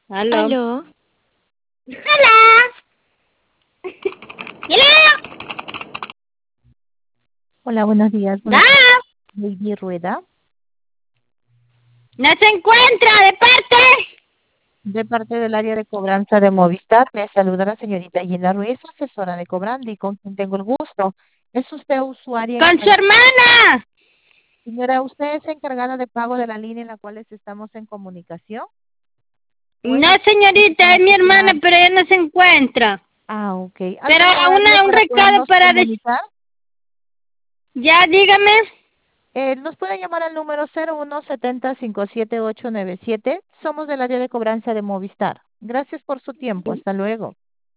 Aló. Aló, ¡Hola! ¡Hola! Hola, buenos días. ¡Da! Buenas tardes. Lady Rueda, ¡No se encuentra! ¡De parte! de parte del área de cobranza de Movistar, le saluda la señorita Gina Ruiz, asesora de Cobrandi, con quien tengo el gusto. ¿Es usted usuaria ¡Con su encargada? hermana! Señora, ¿usted es encargada de pago de la línea en la cual estamos en comunicación? ¿O es No, la señorita, persona es mi hermana, titular? pero ella no se encuentra. Ah, ok. Pero ¿Algún horario un para recado podernos para comunicar? Ya, dígame. Nos puede llamar al número 0170-57897. Somos del área de cobranza de Movistar. Gracias por su tiempo. Hasta luego.